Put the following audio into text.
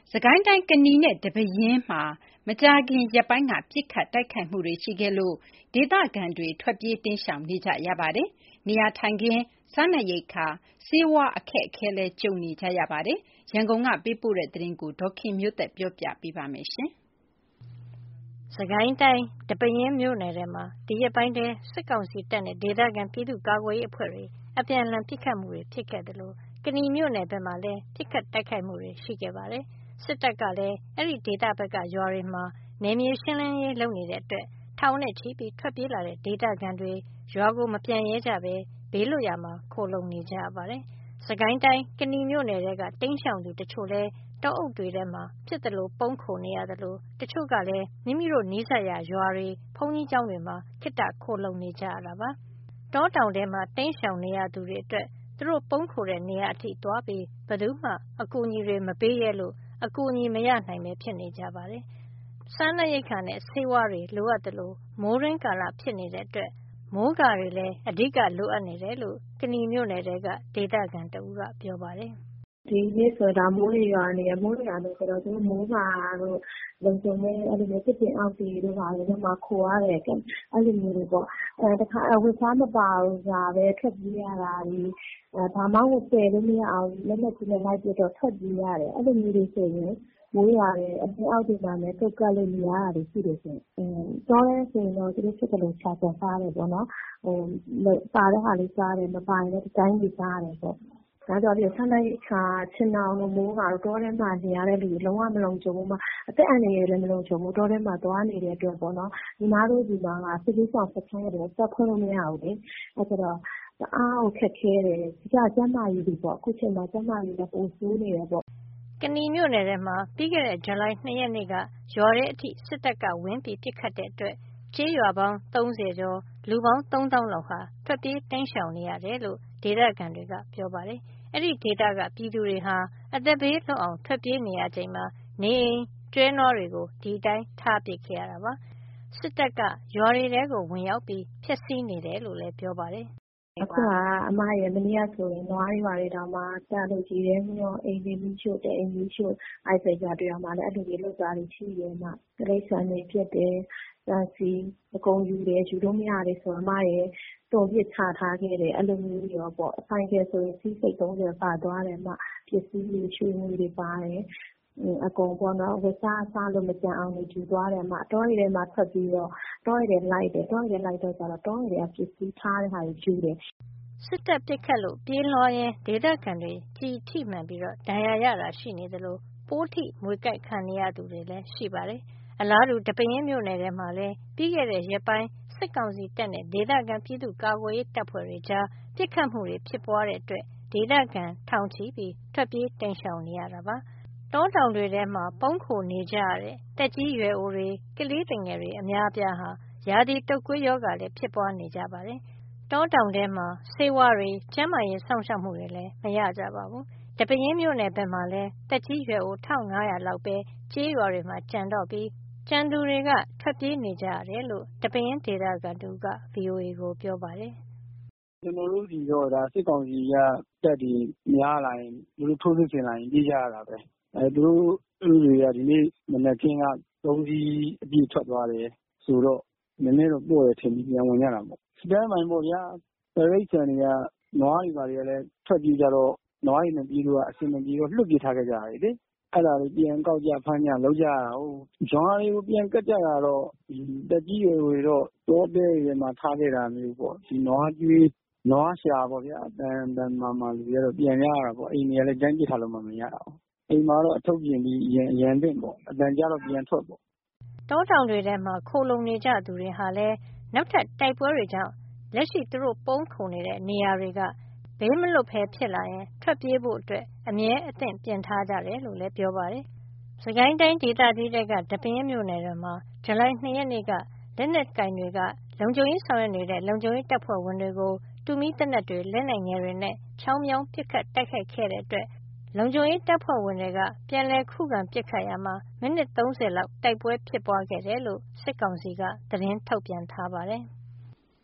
စစ်ကိုင်းတိုင်းကနီနဲ့ဒီပဲယင်းမှာမကြာခင်ရက်ပိုင်းကပစ်ခတ်တိုက်ခိုက်မှုတွေရှိခဲ့လို့ဒေသခံတွေထွက်ပြေးတိမ်းရှောင်နေကြရပါတယ်။နေရာထိုင်ခင်း၊စားနပ်ရိက္ခာ၊ဆေးဝါးအခက်အခဲလည်းကြုံနေကြရပါတယ်။ရန်ကုန်ကပေးပို့တဲ့သတင်းကိုဒေါ်ခင်မျိုးသက်ပြောပြပေးပါမယ်။စစ်ကိုင်းတိုင်းဒီပဲယင်းမြို့နယ်ထဲမှာဒီရက်ပိုင်းထဲစစ်ကောင်စီတပ်နဲ့ဒေသခံပြည်သူ့ကာကွယ်ရေးအဖွဲ့တွေအပြန်အလှန်ပစ်ခတ်မှုတွေဖြစ်ခဲ့တယ်လို့ကနီမြို့နယ်ဘက်မှာလည်းပစ်ခတ်တိုက်ခိုက်မှုတွေရှိခဲ့ပါတယ်။စစ်တပ်ကလည်းအဲ့ဒီဒေသဘက်ကရွာတွေမှာနယ်မြေရှင်းလင်းရေးလုပ်နေတဲ့အတွက်ထောင်နဲ့ချီပြီးထွက်ပြေးလာတဲ့ဒေသခံတွေရွာကိုမပြန်ရဲကြပဲဘေးလွတ်ရာမှာခိုလှုံနေကြရပါတယ်။စစ်ကိုင်းတိုင်းကနီမြို့နယ်ထဲကတိမ်းရှောင်သူတချို့လည်းတောအုပ်တွေထဲမှာဖြစ်သလိုပုန်းခိုနေရသလိုတချို့ကလည်းမိမိတို့နီးစပ်ရာရွာတွေဘုန်းကြီးကျောင်းတွေမှာခေတ္တခိုလှုံနေကြရတာပါ။တောတောင်ထဲမှာတိမ်းရှောင်နေရသူတွေအတွက်သူတို့ပုန်းခိုတဲ့နေရာအထိသွားပြီးဘယ်သူမှအကူအညီတွေမပေးရဲလို့အကူအညီမရနိုင်ပဲဖြစ်နေကြပါတယ်။စားနပ်ရိက္ခာနဲ့ဆေးဝါးတွေလိုအပ်သလိုမိုးရင်းကာလဖြစ်နေတဲ့အတွက်မိုးကာတွေလည်းအဓိကလိုအပ်နေတယ်လို့ကနီမြို့နယ်ထဲကဒေသခံတဦးကပြောပါတယ်။ဒီနေ့ဆိုတာမိုးရွာနေရမိုးရွာလို့ဆိုတော့သူမိုးကာတို့လုံခြုံတဲ့အဲ့လိုမျိုးပြင်အောက်တွေတို့ပါလေတော့မှခိုရတယ်ကအဲ့လိုမျိုးတွေပေါ့တခါဝတ်စားမပါဘူးညာပဲထွက်ပြေးရတာဒီဘာမှမပယ်လို့မရအောင်လက်လက်ကြီးနဲ့လိုက်ပြတော့ထွက်ပြေးရတယ်အဲ့လိုမျိုးတွေဆိုရင်မိုးရွာတယ်အပြင်အောက်တွေမှာလည်းကုတ်ကတ်လို့နေရတာတွေရှိတယ်ဆိုရင်တော့လဲဆိုရင်တော့သူတို့ဖြစ်တယ်လို့ခြာပြန်စားတယ်ပေါ့နော်ပါတဲ့ဟာလေးစားတယ်မပါရင်လည်းဒီတိုင်းကြီးစားတယ်ပေါ့ဒါကြောင့်ဒီဆန္ဒခါချင်းအောင်လို့မိုးကတော့တောထဲမှာနေရတဲ့လူတွေလုံးဝမလုံခြုံဘူးအသက်အန္တရာယ်လည်းမလုံခြုံဘူးတောထဲမှာသွားနေတဲ့အတွက်ပေါ့နော်ဒီနားတို့ဒီမှာကစစ်လေးဆောင်စခန်းရတယ်ဆက်ဖွင့်လို့မရဘူးလေအဲ့တော့အားကိုခက်ခဲတယ်ဒီကကျမ်းမာရေးတွေပေါ့အခုချိန်မှာကျမ်းမာရေးလည်းပိုဆိုးနေတယ်ပေါ့ကနီမြို့နယ်ထဲမှာပြီးခဲ့တဲ့ဇူလိုင်2ရက်နေ့ကရွာထဲအထိစစ်တပ်ကဝင်ပြီးပစ်ခတ်တဲ့အတွက်ကျေးရွာပေါင်း30ကျော်လူပေါင်း3000လောက်ဟာထွက်ပြေးတိမ်းရှောင်နေရတယ်လို့ဒေသခံတွေကပြောပါတယ်။အဲ့ဒီဒေသကပြည်သူတွေဟာအသက်ဘေးလွတ်အောင်ထွက်ပြေးနေရချိန်မှာနေအိမ်ကျွဲနွားတွေကိုဒီတိုင်းထားပစ်ခဲ့ရတာပါ။စစ်တပ်ကရွာတွေထဲကိုဝင်ရောက်ပြီးဖျက်ဆီးနေတယ်လို့လည်းပြောပါတယ်။အခုကအမရဲ့မနေ့ကဆိုရင်နွားတွေပါတွေတောင်မှတာလို့ကြီးတယ်မျောအိမ်လေးမိချို့တဲ့အိမ်မိချို့အဲ့ဆိုကြတွေ့ရမှာလည်းအဲ့လိုကြီးလောက်သားတွေရှိတယ်မှတိရစ္ဆာန်တွေဖြစ်တယ်စီအကုန်ယူတယ်ယူလို့မရတယ်ဆိုအမရဲ့တုံပြစ်ချထားခဲ့တယ်အဲ့လိုမျိုးရောပေါ့အဆိုင်ကယ်ဆိုရင်စီးစိတ်30ပါသွားတယ်မှပစ္စည်းတွေရွှေငွေတွေပါတယ်အကုန်ပေါ့နော်ဝစားစားလို့မကြံအောင်နေယူသွားတယ်မှတောရည်ထဲမှာထွက်ပြီးတော့တောရည်ထဲလိုက်တယ်တောရည်ထဲလိုက်တော့ကျတော့တောရည်ထဲကပစ္စည်းထားတဲ့ဟာတွေယူတယ်စစ်တပ်ပစ်ခတ်လို့ပြေးလွှားရင်ဒေသခံတွေကြည်ထိမှန်ပြီးတော့ဒဏ်ရာရတာရှိနေသလိုပိုးထိမွေကြိုက်ခံနေရသူတွေလည်းရှိပါတယ်။အလားတူတပင်းမြို့နယ်ထဲမှာလည်းပြီးခဲ့တဲ့ရက်ပိုင်းစစ်ကောင်စီတပ်နဲ့ဒေသခံပြည်သူ့ကာကွယ်ရေးတပ်ဖွဲ့တွေကြားပစ်ခတ်မှုတွေဖြစ်ပွားတဲ့အတွက်ဒေသခံထောင်ချီပြီးထွက်ပြေးတိမ်းရှောင်နေရတာပါ။တောတောင်တွေထဲမှာပုန်းခိုနေကြရတဲ့တက်ကြီးရွယ်အိုတွေကလေးတငယ်တွေအများအပြားဟာရာသီတုပ်ကွေးရောဂါလည်းဖြစ်ပွားနေကြပါတယ်။တောတောင်ထဲမှာဆေးဝါးတွေကျန်းမာရေးစောင့်ရှောက်မှုတွေလည်းမရကြပါဘူး။တပင်းမြို့နယ်ဘက်မှာလည်းတက်ကြီးရွယ်အို1500လောက်ပဲကျေးရွာတွေမှာကြံတော့ပြီးကျန်သူတွေကထွက်ပြေးနေကြရတယ်လို့တပင်းဒေသခံတူက VOA ကိုပြောပါတယ်။ကျွန်တော်တို့ဒီတော့ဒါစစ်ကောင်စီကတက်ဒီများလာရင်သူတို့ထိုးစစ်ဆင်လာရင်ပြေးကြရတာပဲ။သူတို့တွေကဒီနေ့မနက်ခင်းက3စီးအပြည့်ထွက်သွားတယ်ဆိုတော့နည်းနည်းတော့ပို့ရထင်ပြီးပြန်ဝင်ရတာပေါ့။စတမ်းမိုင်းပေါ့ဗျာ။ပရိတ်ဆန်တွေကနွားတွေပါတွေကလည်းထွက်ပြေးကြတော့နွားတွေနဲ့ပြေးလို့အဆင်မပြေတော့လွတ်ပြေးထားခဲ့ကြရတယ်လေ။အဲ့ဒါတွေပြန်ကောက်ကြဖမ်းကြလောက်ကြရတာဟုတ်။ဂျွာတွေကိုပြန်ကတ်ကြတာတော့တက်ကြီးရွယ်တွေတော့တောတဲတွေမှာထားခဲ့တာမျိုးပေါ့။ဒီနွားကျွေးနွားရှာပေါ့ဗျာတန်မာလူတွေကတော့ပြန်ရတာပေါ့အိမ်တွေကလည်းတန်းပြစ်ထားလို့မှမရအောင်အိမ်မှာတော့အထုပ်ပြင်ပြီးရန်တင်ပေါ့အတန်ကြတော့ပြန်ထွက်ပေါ့တောတောင်တွေထဲမှာခိုလုံနေကြသူတွေဟာလည်းနောက်ထပ်တိုက်ပွဲတွေကြောင့်လက်ရှိသူတို့ပုန်းခိုနေတဲ့နေရာတွေကဘေးမလွတ်ဖဲဖြစ်လာရင်ထွက်ပြေးဖို့အတွက်အမြဲအသင့်ပြင်ထားကြတယ်လို့လည်းပြောပါတယ်။စကိုင်းတိုင်းဒေသကြီးတွေကတပင်းမြို့နယ်တွေမှာဇူလိုင်2ရက်နေ့ကလက်နက်ကင်တွေကလုံခြုံရေးဆောင်ရွက်နေတဲ့လုံခြုံရေးတပ်ဖွဲ့ဝင်တွေကိုတူမီတနက်တွေလက်နက်ငယ်တွေနဲ့ချောင်းမြောင်းပစ်ခတ်တိုက်ခိုက်ခဲ့တဲ့အတွက်လုံခြုံရေးတပ်ဖွဲ့ဝင်တွေကပြန်လည်ခုခံပစ်ခတ်ရမှာမိနစ်30လောက်တိုက်ပွဲဖြစ်ပွားခဲ့တယ်လို့စစ်ကောင်စီကသတင်းထုတ်ပြန်ထားပါတယ်။